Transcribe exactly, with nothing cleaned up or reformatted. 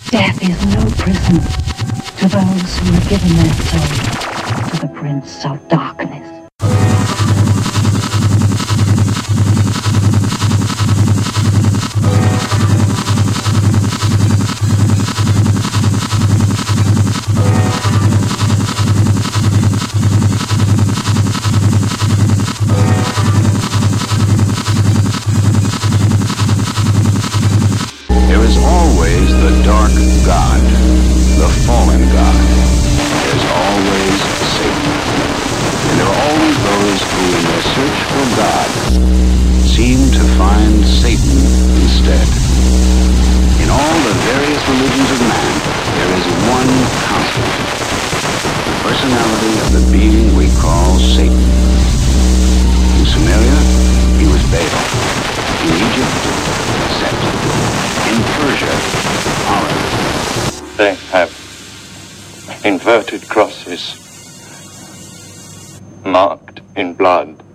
Death is no prison to those who have given their soul to the Prince of Darkness. There is always the dark god, the fallen god. There's always Satan. And there are always those who, in their search for God, seem to find Satan instead. In all the various religions of man, there is one constant. The personality of the being we call Satan. In Sumeria, he was Baal. In Egypt, Set. In Persia, Horus. They have inverted crosses marked in blood.